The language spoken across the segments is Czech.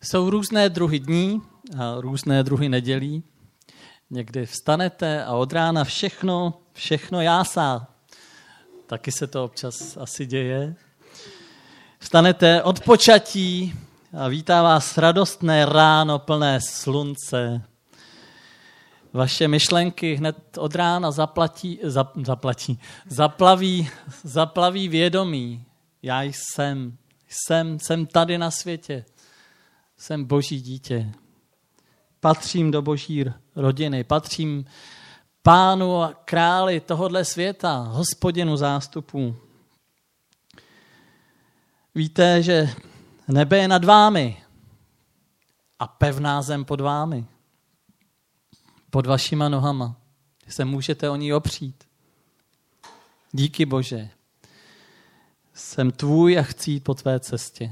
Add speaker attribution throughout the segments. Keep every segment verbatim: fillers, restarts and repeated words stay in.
Speaker 1: Jsou různé druhy dní a různé druhy nedělí. Někdy vstanete a od rána všechno, všechno jásá. Taky se to občas asi děje. Vstanete od počatí a vítá vás radostné ráno plné slunce. Vaše myšlenky hned od rána zaplatí, zap, zaplatí, zaplaví, zaplaví vědomí. Já jsem, jsem, jsem tady na světě. Jsem Boží dítě. Patřím do Boží rodiny, patřím Pánu a králi tohodle světa, Hospodinu zástupů. Víte, že nebe je nad vámi a pevná zem pod vámi. Pod vašima nohama. Se můžete o ní opřít. Díky Bože. Jsem tvůj a chci jít po tvé cestě.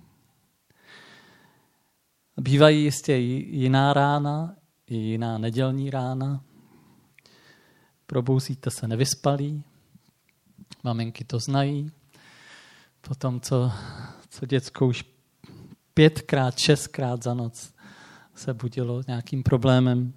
Speaker 1: Bývají jistě jiná rána, i jiná nedělní rána. Probouzíte se nevyspalí. Maminky to znají. Potom, co, co děcko už pětkrát, šestkrát za noc se budilo nějakým problémem.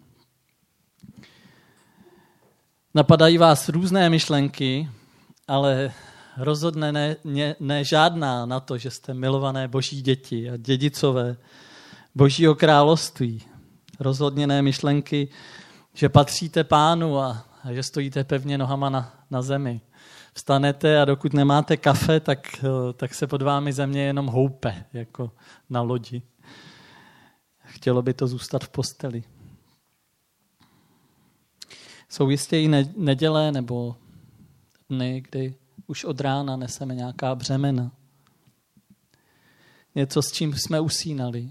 Speaker 1: Napadají vás různé myšlenky, ale rozhodne ne, ne, ne žádná na to, že jste milované Boží děti a dědicové Božího království. Rozhodně ne myšlenky, že patříte Pánu a, a že stojíte pevně nohama na, na zemi. Vstanete a dokud nemáte kafe, tak, tak se pod vámi země jenom houpe, jako na lodi. Chtělo by to zůstat v posteli. Jsou jistě i neděle nebo dny, kdy už od rána neseme nějaká břemena. Něco, s čím jsme usínali.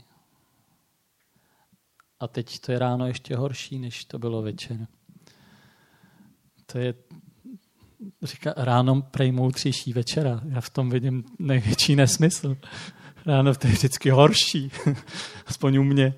Speaker 1: A teď to je ráno ještě horší, než to bylo večer. To je, říká, ráno prej moudřejší večera. Já v tom vidím největší nesmysl. Ráno to je vždycky horší. Aspoň u mě.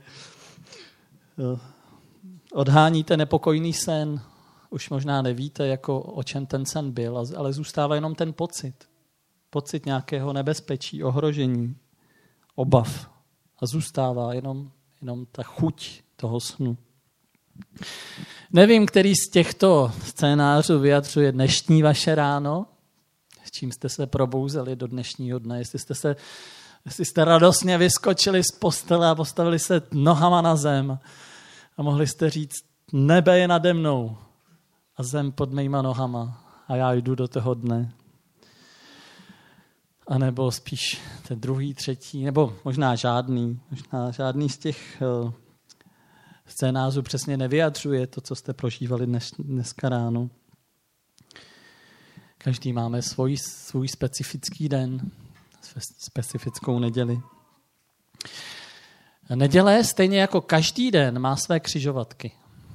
Speaker 1: Odháníte nepokojný sen. Už možná nevíte, jako o čem ten sen byl, ale zůstává jenom ten pocit. Pocit nějakého nebezpečí, ohrožení, obav. A zůstává jenom, jenom ta chuť toho snu. Nevím, který z těchto scénářů vyjadřuje dnešní vaše ráno, s čím jste se probouzeli do dnešního dne, jestli jste, se, jestli jste radostně vyskočili z postele a postavili se nohama na zem a mohli jste říct, nebe je nade mnou a zem pod mýma nohama a já jdu do toho dne. A nebo spíš ten druhý, třetí, nebo možná žádný, možná žádný z těch uh, scénářů přesně nevyjadřuje to, co jste prožívali dnes, dneska ráno. Každý máme svůj, svůj specifický den, specifickou neděli. Neděle, stejně jako každý den, má své křižovatky.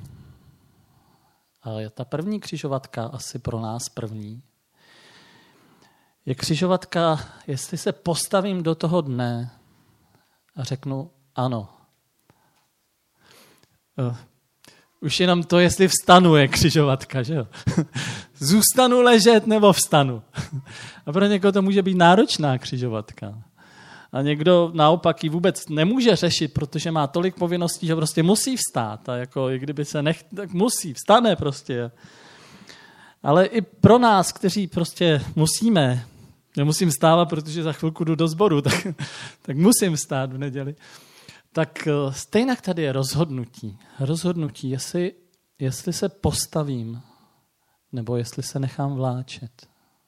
Speaker 1: Ale ta první křižovatka, asi pro nás první, je křižovatka, jestli se postavím do toho dne a řeknu ano. Už jenom to, jestli vstanu, je křižovatka, že jo? Zůstanu ležet nebo vstanu. A pro někoho to může být náročná křižovatka. A někdo naopak ji vůbec nemůže řešit, protože má tolik povinností, že prostě musí vstát. A jako i kdyby se nech... tak musí, vstane prostě. Ale i pro nás, kteří prostě musíme, nemusím vstávat, protože za chvilku jdu do sboru, tak, tak musím vstát v neděli. Tak stejně tady je rozhodnutí. Rozhodnutí, jestli, jestli se postavím, nebo jestli se nechám vláčet.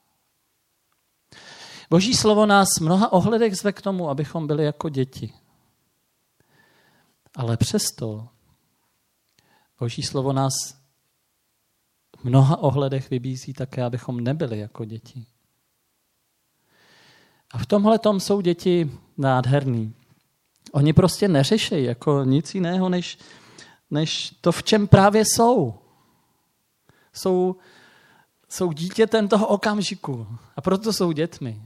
Speaker 1: Boží slovo nás v mnoha ohledech zve k tomu, abychom byli jako děti. Ale přesto Boží slovo nás v mnoha ohledech vybízí také, abychom nebyli jako děti. A v tomhle tom jsou děti nádherný. Oni prostě neřešejí jako nic jiného, než, než to, v čem právě jsou. Jsou, jsou dítětem toho okamžiku a proto jsou dětmi.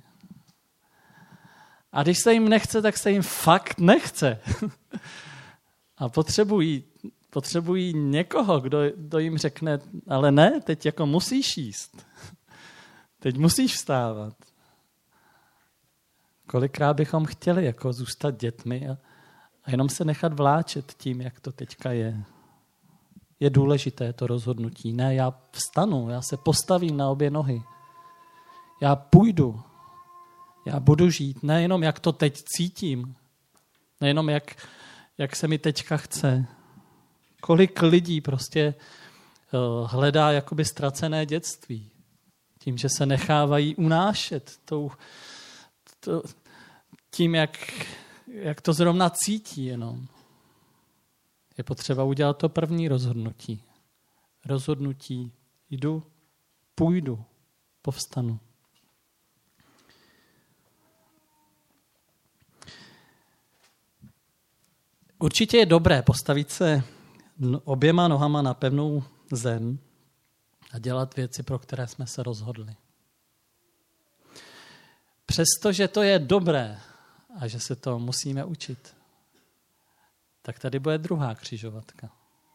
Speaker 1: A když se jim nechce, tak se jim fakt nechce. A potřebují, potřebují někoho, kdo, kdo jim řekne, ale ne, teď jako musíš jíst. Teď musíš vstávat. Kolikrát bychom chtěli jako zůstat dětmi a, A jenom se nechat vláčet tím, jak to teďka je. Je důležité to rozhodnutí. Ne, já vstanu, já se postavím na obě nohy. Já půjdu. Já budu žít. Nejenom jak to teď cítím. Nejenom jak, jak se mi teďka chce. Kolik lidí prostě uh, hledá jakoby ztracené dětství. Tím, že se nechávají unášet tou, to, tím, jak, jak to zrovna cítí jenom. Je potřeba udělat to první rozhodnutí. Rozhodnutí, jdu, půjdu, povstanu. Určitě je dobré postavit se oběma nohama na pevnou zem a dělat věci, pro které jsme se rozhodli. Přestože to je dobré a že se to musíme učit, tak tady bude druhá křižovatka.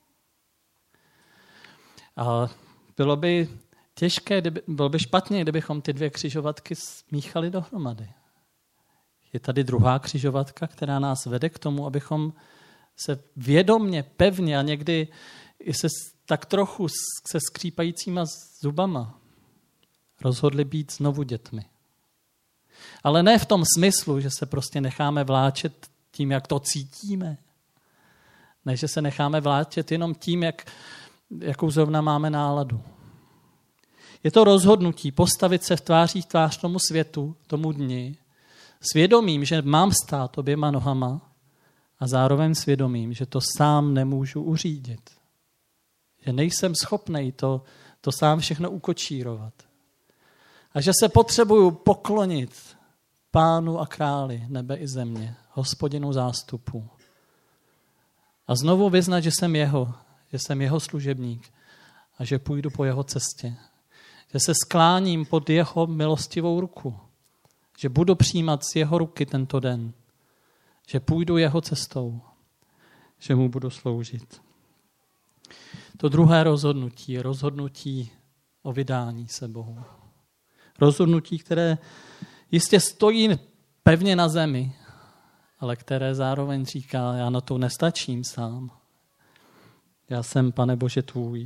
Speaker 1: A bylo by těžké, kdyby, bylo by špatně, kdybychom ty dvě křižovatky smíchali dohromady. Je tady druhá křižovatka, která nás vede k tomu, abychom se vědomně, pevně a někdy i se tak trochu se skřípajícíma zubama rozhodli být znovu dětmi. Ale ne v tom smyslu, že se prostě necháme vláčet tím, jak to cítíme. Ne, že se necháme vláčet jenom tím, jak, jakou zrovna máme náladu. Je to rozhodnutí postavit se v tváří v tvář tomu světu, tomu dni, svědomím, že mám stát oběma nohama a zároveň svědomím, že to sám nemůžu uřídit. Že nejsem schopnej to, to sám všechno ukočírovat. A že se potřebuju poklonit Pánu a králi nebe i země, Hospodinu zástupu. A znovu vyznat, že jsem jeho, že jsem jeho služebník a že půjdu po jeho cestě. Že se skláním pod jeho milostivou ruku. Že budu přijímat z jeho ruky tento den. Že půjdu jeho cestou. Že mu budu sloužit. To druhé rozhodnutí je rozhodnutí o vydání se Bohu. Rozhodnutí, které jistě stojí pevně na zemi, ale které zároveň říká, já na to nestačím sám. Já jsem, Pane Bože, tvůj.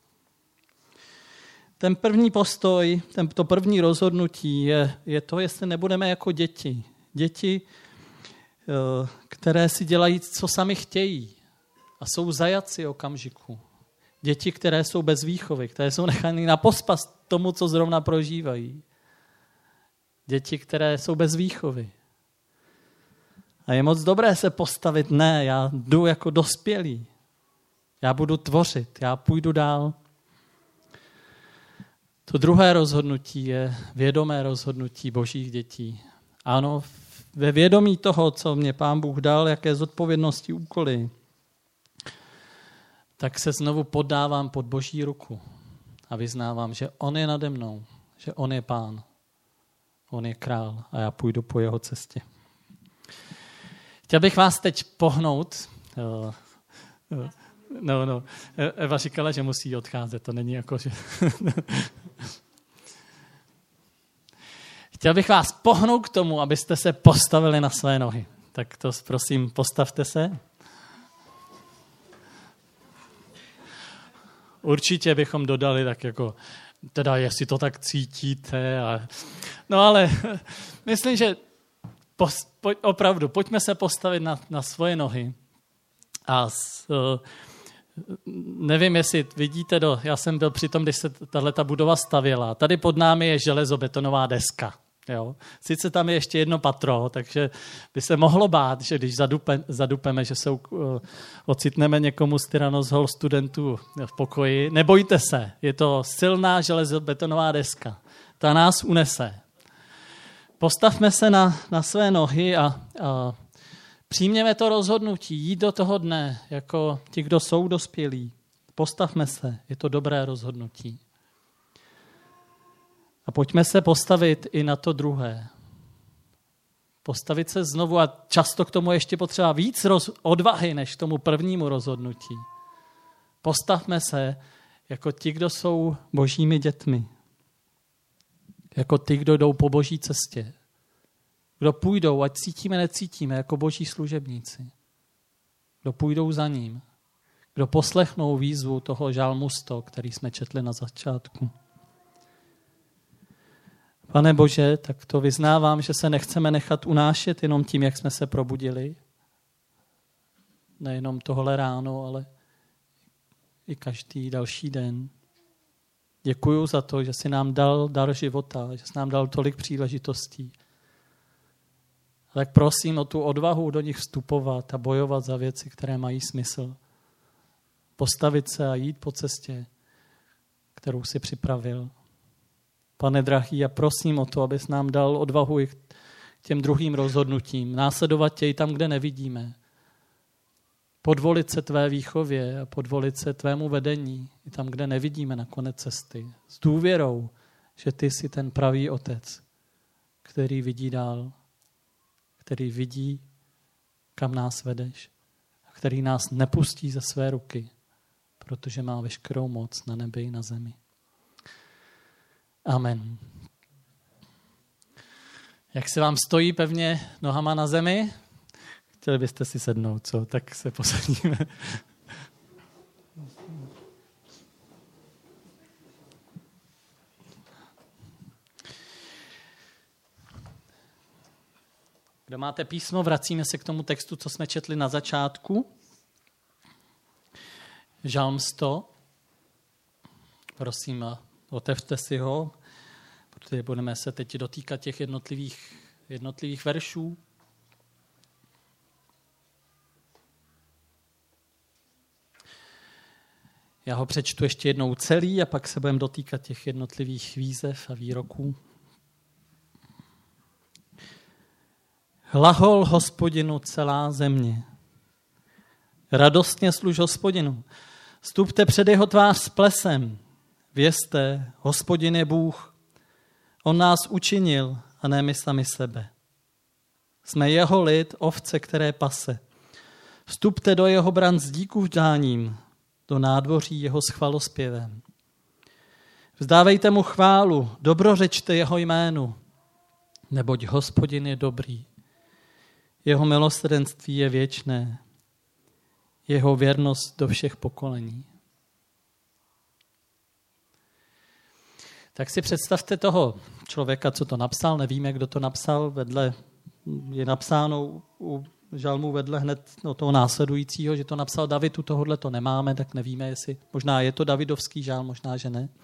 Speaker 1: Ten první postoj, ten, to první rozhodnutí je, je to, jestli nebudeme jako děti. Děti, které si dělají, co sami chtějí a jsou zajaci okamžiku. Děti, které jsou bez výchovy, které jsou nechány na pospas tomu, co zrovna prožívají. Děti, které jsou bez výchovy. A je moc dobré se postavit, ne, já jdu jako dospělý. Já budu tvořit, já půjdu dál. To druhé rozhodnutí je vědomé rozhodnutí božích dětí. Ano, ve vědomí toho, co mě Pán Bůh dal, jaké zodpovědnosti, úkoly, tak se znovu poddávám pod boží ruku a vyznávám, že on je nade mnou, že on je Pán, on je král a já půjdu po jeho cestě. Chtěl bych vás teď pohnout. No, no. Eva říkala, že musí odcházet, to není jako, že... Chtěl bych vás pohnout k tomu, abyste se postavili na své nohy. Tak to prosím, postavte se. Určitě bychom dodali tak jako, teda jestli to tak cítíte. A... No ale myslím, že pos, po, opravdu, pojďme se postavit na, na svoje nohy. A s, uh, nevím, jestli vidíte, do, já jsem byl při tom, když se tahleta budova stavěla. Tady pod námi je železobetonová deska. Jo. Sice tam je ještě jedno patro, takže by se mohlo bát, že když zadupe, zadupeme, že se uh, ocitneme někomu z Tyrannoshall studentů v pokoji. Nebojte se, je to silná železobetonová deska. Ta nás unese. Postavme se na, na své nohy a, a přijměme to rozhodnutí, jít do toho dne, jako ti, kdo jsou dospělí. Postavme se, je to dobré rozhodnutí. A pojďme se postavit i na to druhé. Postavit se znovu a často k tomu ještě potřeba víc roz, odvahy, než k tomu prvnímu rozhodnutí. Postavme se jako ti, kdo jsou božími dětmi. Jako ty, kdo jdou po boží cestě. Kdo půjdou, ať cítíme, necítíme, jako boží služebníci. kdo půjdou za ním, kdo poslechnou výzvu toho žalmu sto, který jsme četli na začátku. Pane Bože, tak to vyznávám, že se nechceme nechat unášet jenom tím, jak jsme se probudili. Nejenom tohle ráno, ale i každý další den. Děkuju za to, že jsi nám dal dar života, že jsi nám dal tolik příležitostí. Tak prosím o tu odvahu do nich vstupovat a bojovat za věci, které mají smysl. Postavit se a jít po cestě, kterou si připravil. Pane drahý, já prosím o to, abys nám dal odvahu i k těm druhým rozhodnutím. Následovat tě i tam, kde nevidíme. Podvolit se tvé výchově a podvolit se tvému vedení i tam, kde nevidíme na konec cesty. S důvěrou, že ty jsi ten pravý otec, který vidí dál, který vidí, kam nás vedeš a který nás nepustí ze své ruky, protože má veškerou moc na nebi i na zemi. Amen. Jak se vám stojí pevně nohama na zemi? Chtěli byste si sednout, co? Tak se posadíme. Kdo máte písmo, vracíme se k tomu textu, co jsme četli na začátku. Žalm sto. Prosím, otevřte si ho, protože budeme se teď dotýkat těch jednotlivých, jednotlivých veršů. Já ho přečtu ještě jednou celý a pak se budeme dotýkat těch jednotlivých výzev a výroků. Hlahol Hospodinu celá země. Radostně služ Hospodinu. Vstupte před jeho tvář s plesem. Vězte, Hospodin je Bůh. On nás učinil a ne my sami sebe. Jsme jeho lid, ovce, které pase. Vstupte do jeho bran s díku vdáním, do nádvoří jeho s chvalospěvem. Vzdávejte mu chválu, dobrořečte jeho jménu, neboť Hospodin je dobrý. Jeho milosrdenství je věčné, jeho věrnost do všech pokolení. Tak si představte toho člověka, co to napsal, nevíme, kdo to napsal, vedle je napsáno u žalmu vedle hned o toho následujícího, že to napsal David, u tohohle to nemáme, tak nevíme, jestli možná je to davidovský žálm, možná, že ne.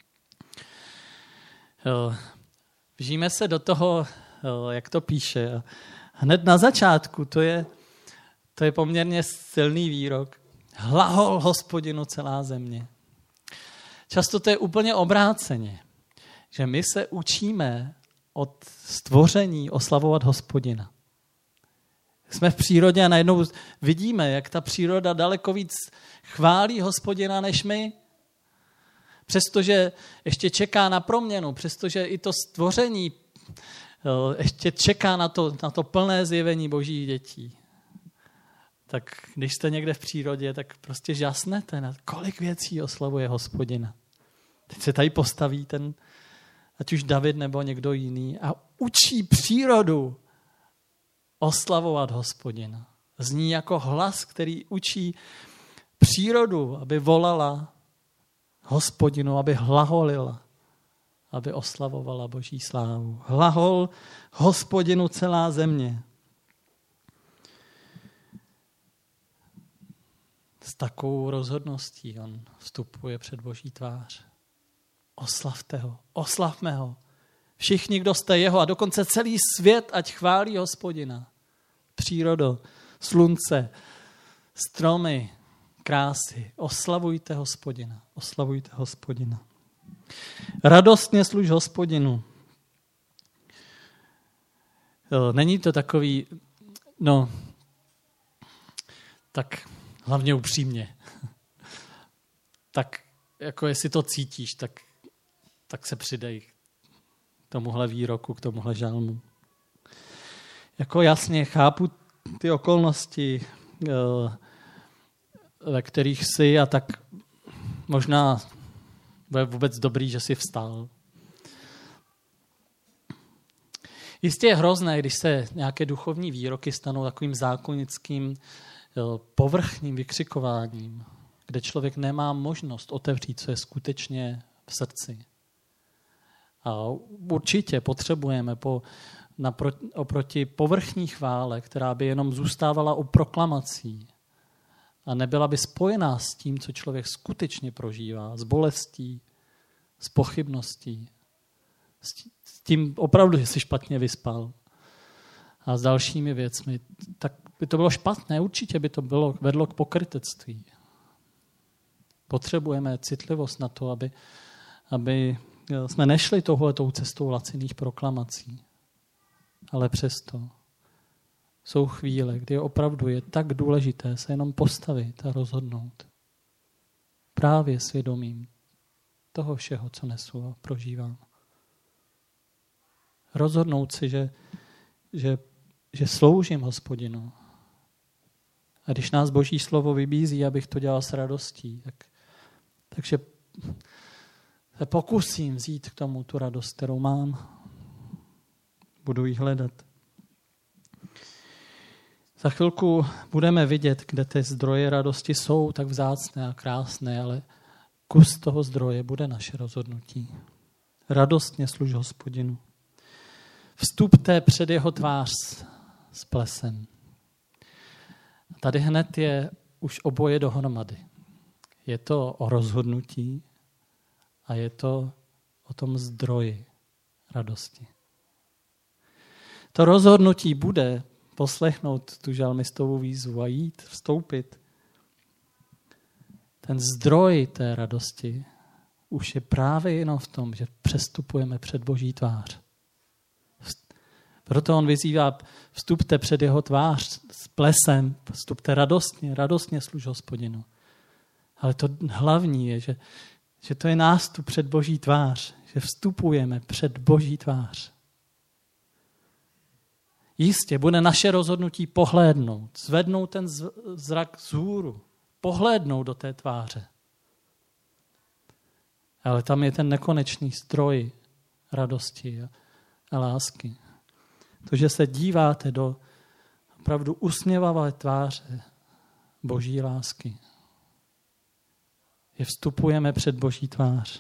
Speaker 1: Vžijeme se do toho, jak to píše. Hned na začátku, to je, to je poměrně silný výrok. Hlahol Hospodinu celá země. Často to je úplně obráceně, že my se učíme od stvoření oslavovat Hospodina. Jsme v přírodě a najednou vidíme, jak ta příroda daleko víc chválí Hospodina než my. Přestože ještě čeká na proměnu, přestože i to stvoření ještě čeká na to, na to plné zjevení božích dětí. Tak když jste někde v přírodě, tak prostě žasnete na kolik věcí oslavuje Hospodina. Teď se tady postaví ten, ať už David nebo někdo jiný, a učí přírodu oslavovat Hospodina. Zní jako hlas, který učí přírodu, aby volala Hospodinu, aby hlaholila, aby oslavovala boží slávu. Hlahol Hospodinu celá země. S takovou rozhodností on vstupuje před boží tvář. Oslavte ho, oslavme ho. Všichni, kdo jste jeho, a dokonce celý svět, ať chválí Hospodina. Přírodo, slunce, stromy, krásy. Oslavujte Hospodina, oslavujte Hospodina. Radostně služ Hospodinu. Není to takový, no, tak hlavně upřímně. Tak jako jestli to cítíš, tak, tak se přidej k tomuhle výroku, k tomuhle žalmu. Jako jasně chápu ty okolnosti, ve kterých jsi, a tak možná je vůbec dobrý, že jsi vstal. Jistě je hrozné, když se nějaké duchovní výroky stanou takovým zákonickým povrchním vykřikováním, kde člověk nemá možnost otevřít, co je skutečně v srdci. A určitě potřebujeme po, napro, oproti povrchní chvále, která by jenom zůstávala u proklamací a nebyla by spojená s tím, co člověk skutečně prožívá, s bolestí, s pochybností, s tím opravdu, že jsi špatně vyspal a s dalšími věcmi, tak by to bylo špatné, určitě by to bylo, vedlo k pokrytectví. Potřebujeme citlivost na to, aby, aby jsme nešli touhletou cestou laciných proklamací. Ale přesto jsou chvíle, kdy opravdu je tak důležité se jenom postavit a rozhodnout. Právě svědomím toho všeho, co nesu a prožívám. Rozhodnout si, že, že, že sloužím Hospodinu. A když nás Boží slovo vybízí, abych to dělal s radostí, tak, takže se pokusím vzít k tomu tu radost, kterou mám. Budu ji hledat. Za chvilku budeme vidět, kde ty zdroje radosti jsou tak vzácné a krásné, ale kus toho zdroje bude naše rozhodnutí. Radostně služ Hospodinu. Vstupte před jeho tvář s plesem. Tady hned je už oboje dohromady. Je to o rozhodnutí a je to o tom zdroji radosti. To rozhodnutí bude poslechnout tu žalmistovou výzvu a jít, vstoupit. Ten zdroj té radosti už je právě jenom v tom, že přestupujeme před Boží tvář. Proto on vyzývá, vstupte před jeho tvář s plesem, vstupte radostně, radostně služ Hospodinu. Ale to hlavní je, že, že to je nástup před Boží tvář, že vstupujeme před Boží tvář. Jistě bude naše rozhodnutí pohlédnout, zvednout ten zrak vzhůru, pohlédnout do té tváře. Ale tam je ten nekonečný stroj radosti a, a lásky. To, že se díváte do opravdu usměvavé tváře Boží lásky. Že vstupujeme před Boží tvář.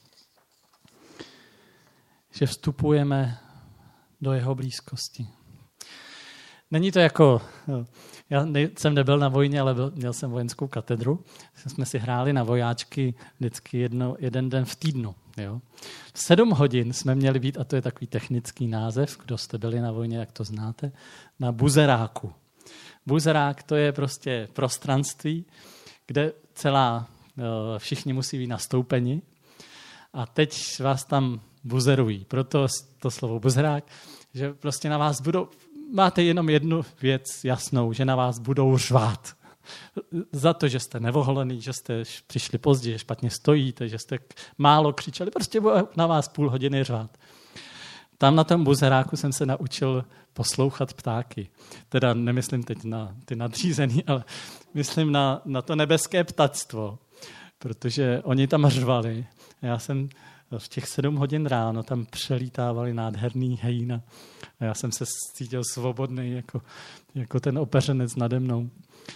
Speaker 1: Že vstupujeme do jeho blízkosti. Není to jako, já jsem nebyl na vojně, ale byl, měl jsem vojenskou katedru. Jsme si hráli na vojáčky vždycky jedno, jeden den v týdnu. Jo. V sedm hodin jsme měli být, a to je takový technický název, kdo jste byli na vojně, jak to znáte, na buzeráku. Buzerák to je prostě prostranství, kde celá, všichni musí být nastoupeni a teď vás tam buzerují. Proto to slovo buzerák, že prostě na vás budou, máte jenom jednu věc jasnou, že na vás budou řvát. Za to, že jste nevoholený, že jste přišli pozdě, že špatně stojíte, že jste málo křičeli, prostě na vás půl hodiny řvát. Tam na tom buzeráku jsem se naučil poslouchat ptáky. Teda nemyslím teď na ty nadřízený, ale myslím na, na to nebeské ptactvo, protože oni tam řvali. Já jsem v těch sedm hodin ráno tam přelítávali nádherný hejna a já jsem se cítil svobodný jako, jako ten opeřenec nade mnou.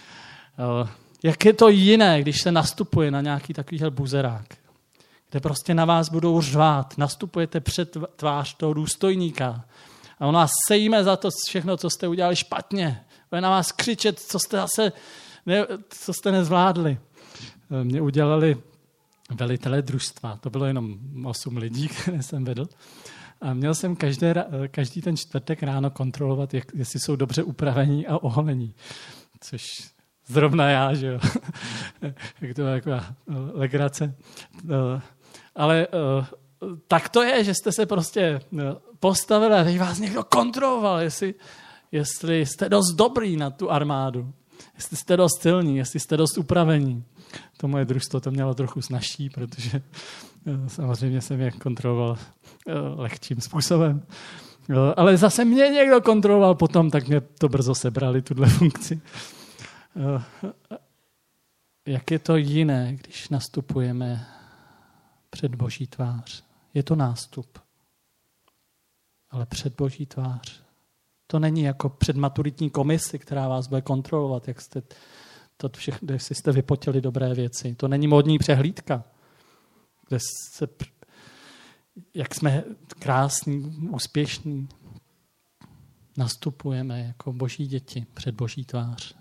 Speaker 1: Jak je to jiné, když se nastupuje na nějaký takovýhle buzerák, kde prostě na vás budou řvát, nastupujete před tvář toho důstojníka a on vás sejme za to všechno, co jste udělali špatně. Bude na vás křičet, co jste zase ne, co jste nezvládli. Mě udělali velitelé družstva, to bylo jenom osm lidí, které jsem vedl. A měl jsem každé, každý ten čtvrtek ráno kontrolovat, jak, jestli jsou dobře upravení a oholení. Což zrovna já, že jo. Jak to je taková legrace. Ale tak to je, že jste se prostě postavili a teď vás někdo kontroloval, jestli, jestli jste dost dobrý na tu armádu, jestli jste dost silní, jestli jste dost upravení. To moje družstvo to mělo trochu snazší, protože samozřejmě jsem je kontroloval lehčím způsobem. Ale zase mě někdo kontroloval potom, tak mě to brzo sebrali, tuhle funkci. Jak je to jiné, když nastupujeme před Boží tvář? Je to nástup. Ale před Boží tvář To není jako předmaturitní komisi, která vás bude kontrolovat, jak jste, to všechno, jestli jste vypotili dobré věci. To není módní přehlídka, kde se, jak jsme krásní, úspěšní, nastupujeme jako boží děti před boží tvář.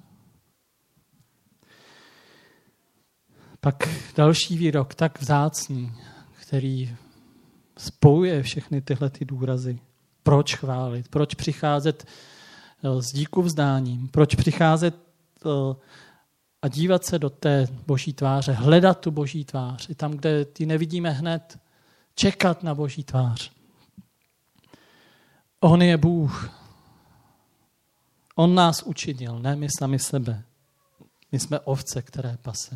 Speaker 1: Pak další výrok, tak vzácný, který spojuje všechny tyhle ty důrazy. Proč chválit? Proč přicházet s díku vzdáním? Proč přicházet a dívat se do té boží tváře, hledat tu boží tvář, i tam, kde ty nevidíme hned, čekat na boží tvář. On je Bůh. On nás učinil, ne my sami sebe. My jsme ovce, které pase.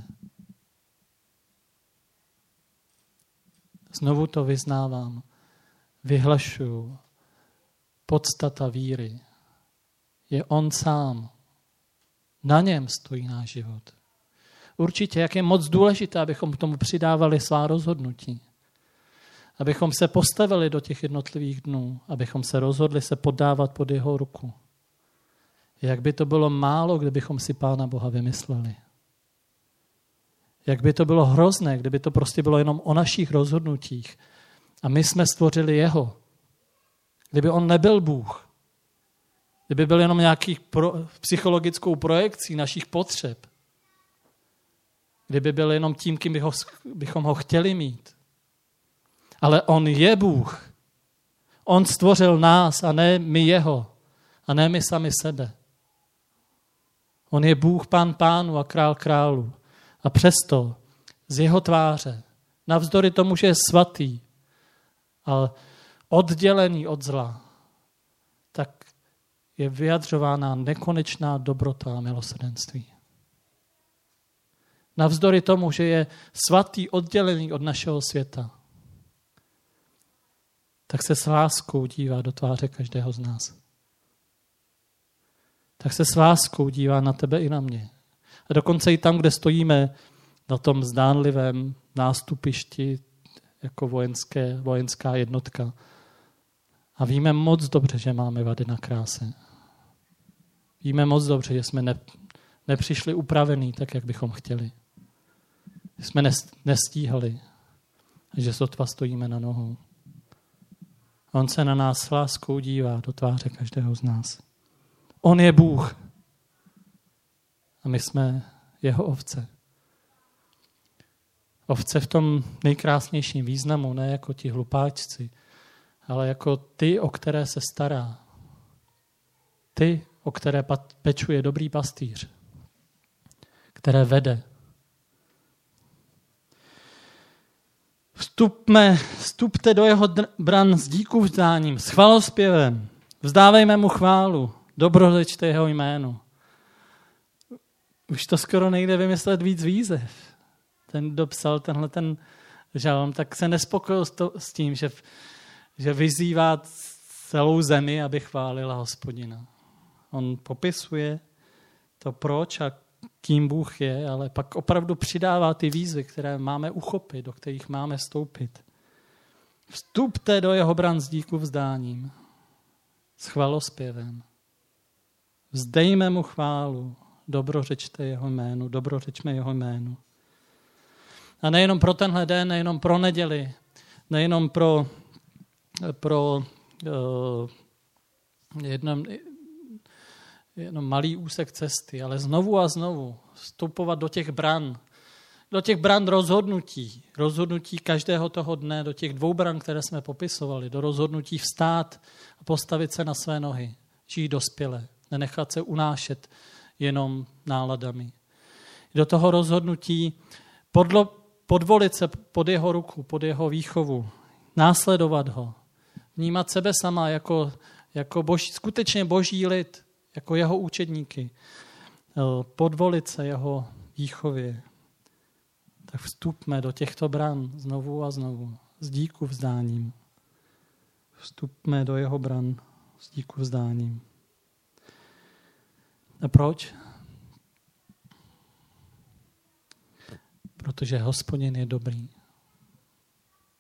Speaker 1: Znovu to vyznávám, vyhlašuju. Podstata víry je on sám. Na něm stojí náš život. Určitě, jak je moc důležité, abychom k tomu přidávali svá rozhodnutí. Abychom se postavili do těch jednotlivých dnů, abychom se rozhodli se poddávat pod jeho ruku. Jak by to bylo málo, kdybychom si Pána Boha vymysleli. Jak by to bylo hrozné, kdyby to prostě bylo jenom o našich rozhodnutích a my jsme stvořili jeho. Kdyby on nebyl Bůh. Kdyby byl jenom nějaký pro, psychologickou projekcí našich potřeb. Kdyby byl jenom tím, kým byho, bychom ho chtěli mít. Ale on je Bůh. On stvořil nás a ne my jeho. A ne my sami sebe. On je Bůh, Pán pánů a král králů. A přesto z jeho tváře, navzdory tomu, že je svatý, ale oddělený od zla, tak je vyjadřována nekonečná dobrota a milosrdenství. Navzdory tomu, že je svatý, oddělený od našeho světa, tak se s láskou dívá do tváře každého z nás. Tak se s láskou dívá na tebe i na mě. A dokonce i tam, kde stojíme na tom zdánlivém nástupišti jako vojenské, vojenská jednotka. A víme moc dobře, že máme vady na kráse. Víme moc dobře, že jsme ne, nepřišli upravený tak, jak bychom chtěli. Že jsme nestíhali. A že sotva stojíme na nohou. A on se na nás s láskou dívá do tváře každého z nás. On je Bůh. A my jsme jeho ovce. Ovce v tom nejkrásnějším významu, ne jako ti hlupáčci, ale jako ty, o které se stará. Ty, o které pečuje dobrý pastýř, které vede. Vstupme, vstupte do jeho bran s díku vzdáním, s chvalospěvem. Vzdávejme mu chválu, dobrořečte jeho jménu. Už to skoro nejde vymyslet víc výzev. Ten, kdo psal tenhle ten žalm, tak se nespokojil s, to, s tím, že, že vyzývá celou zemi, aby chválila Hospodina. On popisuje to proč a kým Bůh je, ale pak opravdu přidává ty výzvy, které máme uchopit, do kterých máme vstoupit. Vstupte do jeho bran s díku vzdáním, s chvalospěvem. Vzdejme mu chválu, dobrořečte jeho jménu, dobrořečme jeho jménu. A nejenom pro tenhle den, nejenom pro neděli, nejenom pro, pro uh, jednom, jenom malý úsek cesty, ale znovu a znovu vstupovat do těch bran, do těch bran rozhodnutí, rozhodnutí každého toho dne, do těch dvou bran, které jsme popisovali, do rozhodnutí vstát a postavit se na své nohy, žít dospěle, nenechat se unášet jenom náladami. Do toho rozhodnutí podlo, podvolit se pod jeho ruku, pod jeho výchovu, následovat ho, vnímat sebe sama jako, jako boží, skutečně boží lid, jako jeho učedníky, podvolit se jeho výchově. Tak vstupme do těchto bran znovu a znovu s díku vzdáním. Vstupme do jeho bran s díku vzdáním. A proč? Protože Hospodin je dobrý.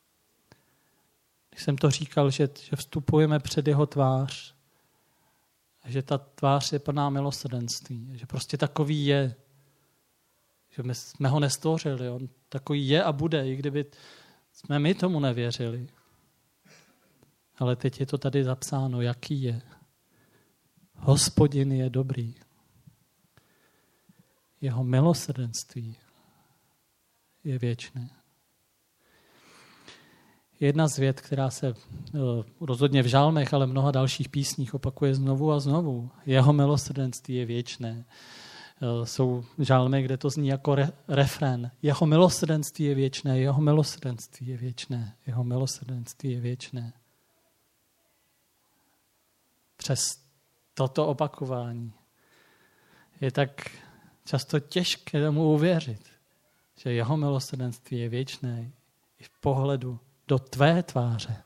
Speaker 1: Když jsem to říkal, že, že vstupujeme před jeho tvář že ta tvář je plná milosrdenství, že prostě takový je, že my jsme ho nestvořili, on takový je a bude, i kdyby jsme my tomu nevěřili. Ale teď je to tady zapsáno, jaký je. Hospodin je dobrý. Jeho milosrdenství je věčné. Jedna z vět, která se rozhodně v žálmech, ale v mnoha dalších písních opakuje znovu a znovu. Jeho milosrdenství je věčné. Jsou žálmy, kde to zní jako re, refrén. Jeho milosrdenství je věčné, jeho milosrdenství je věčné, jeho milosrdenství je věčné. Přes toto opakování je tak často těžké tomu uvěřit, že jeho milosrdenství je věčné i v pohledu do tvé tváře.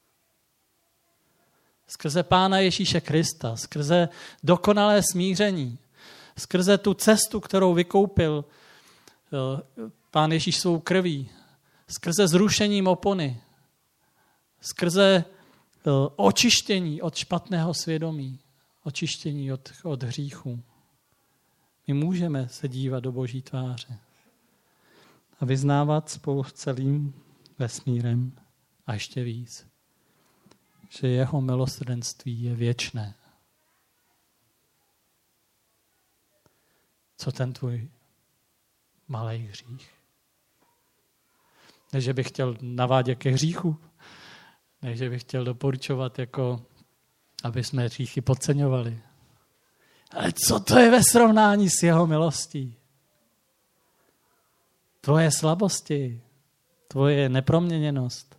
Speaker 1: Skrze Pána Ježíše Krista, skrze dokonalé smíření, skrze tu cestu, kterou vykoupil Pán Ježíš svou krví, skrze zrušením opony, skrze očištění od špatného svědomí, očištění od, od hříchu. My můžeme se dívat do Boží tváře a vyznávat spolu s celým vesmírem a ještě víc, že jeho milosrdenství je věčné. Co ten tvůj malý hřích? Ne, že bych chtěl navádět ke hříchu, ne, že bych chtěl doporučovat, jako, aby jsme hříchy podceňovali. Ale co to je ve srovnání s jeho milostí? Tvoje slabosti, tvoje neproměněnost.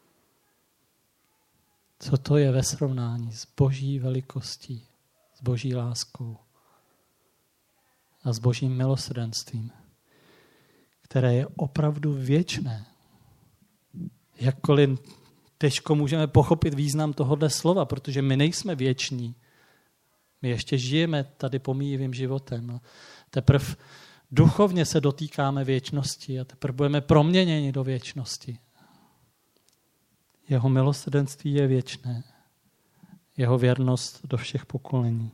Speaker 1: Co to je ve srovnání s Boží velikostí, s Boží láskou a s Božím milosrdenstvím, které je opravdu věčné. Jakkoliv těžko můžeme pochopit význam tohoto slova, protože my nejsme věční. My ještě žijeme tady pomíjivým životem. A teprve duchovně se dotýkáme věčnosti a teprve budeme proměněni do věčnosti. Jeho milosrdenství je věčné. Jeho věrnost do všech pokolení.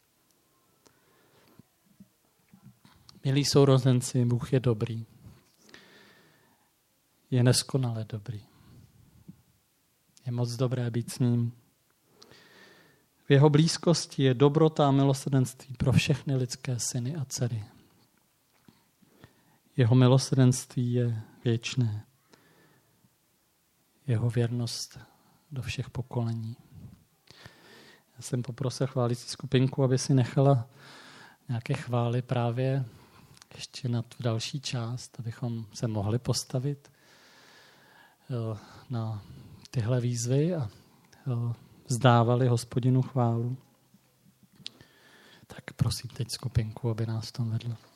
Speaker 1: Milí sourozenci, Bůh je dobrý. Je neskonale dobrý. Je moc dobré být s ním. V jeho blízkosti je dobrota a milosrdenství pro všechny lidské syny a dcery. Jeho milosrdenství je věčné. Jeho věrnost do všech pokolení. Já jsem poprosil chválící skupinku, aby si nechala nějaké chvály právě ještě na tu další část, abychom se mohli postavit na tyhle výzvy a vzdávali Hospodinu chválu. Tak prosím teď skupinku, aby nás v tom vedla.